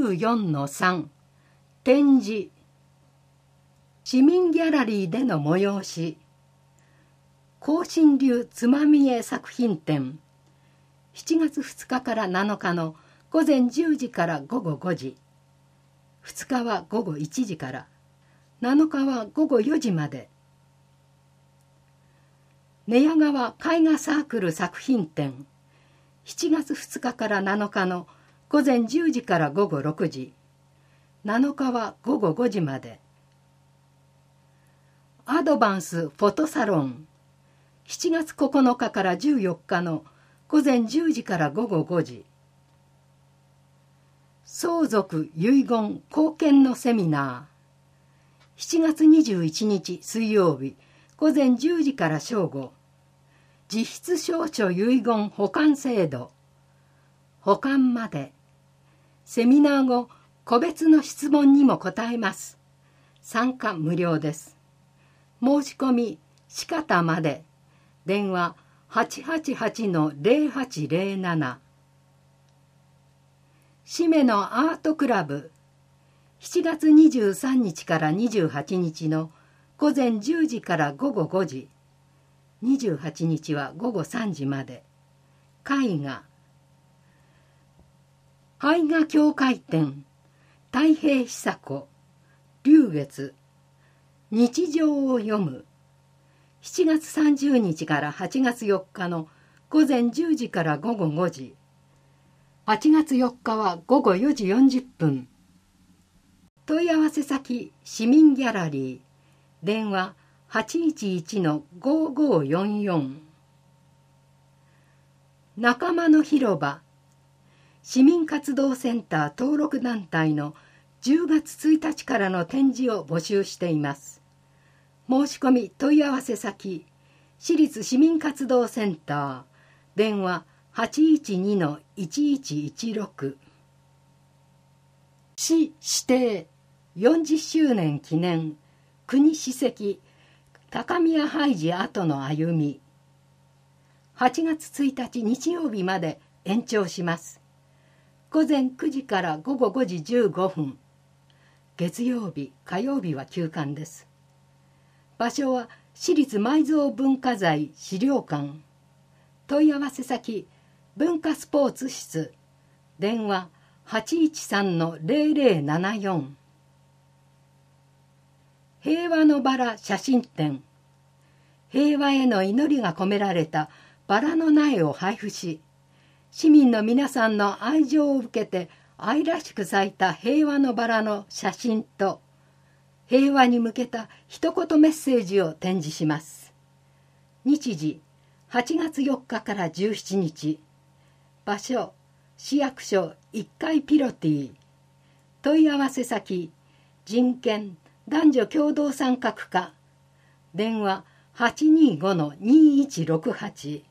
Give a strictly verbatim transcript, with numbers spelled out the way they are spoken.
うよんのさん 展示。市民ギャラリーでの催し。庚申流つまみ絵作品展。しちがつふつかからなのかの午前じゅうじから午後ごじ。ふつかは午後いちじから、なのかは午後よじまで。寝屋川絵画サークル作品展。しちがつふつかからなのかの午前じゅうじから午後ろくじ。なのかは午後ごじまで。アドバンスフォトサロン。しちがつここのかからじゅうよっかの午前じゅうじから午後ごじ。相続遺言後見のセミナー。しちがつにじゅういちにち水曜日午前じゅうじから正午。実質証書遺言保管制度。保管まで。セミナー後、個別の質問にも答えます。参加無料です。申し込み、しかたまで。電話 はちはちはちのゼロはちゼロなな。しめのアートクラブ。しちがつにじゅうさんにちからにじゅうはちにちの午前じゅうじから午後ごじ。にじゅうはちにちは午後さんじまで。絵画。絵画協会展。太平久子。龍月。日常を読む。しちがつさんじゅうにちからはちがつよっかの午前じゅうじから午後ごじ。はちがつよっかは午後よじよんじゅっぷん。問い合わせ先市民ギャラリー。電話 はちいちいちのごごよんよん。仲間の広場。市民活動センター登録団体のじゅうがつついたちからの展示を募集しています。申し込み問い合わせ先市立市民活動センター。電話 はちいちにのいちいちいちろく。市指定よんじゅっしゅうねん記念国史跡高宮拝寺跡の歩み。はちがつついたち日曜日まで延長します。午前くじから午後ごじじゅうごふん。月曜日、火曜日は休館です。場所は市立埋蔵文化財資料館。問い合わせ先文化スポーツ室。電話 はちいちさんのゼロゼロななよん。平和のバラ写真展。平和への祈りが込められたバラの苗を配布し、市民の皆さんの愛情を受けて愛らしく咲いた平和のバラの写真と平和に向けた一言メッセージを展示します。日時はちがつよっかからじゅうしちにち。場所市役所いっかいピロティ。問い合わせ先人権男女共同参画課。電話 はちにーごのにいちろくはち。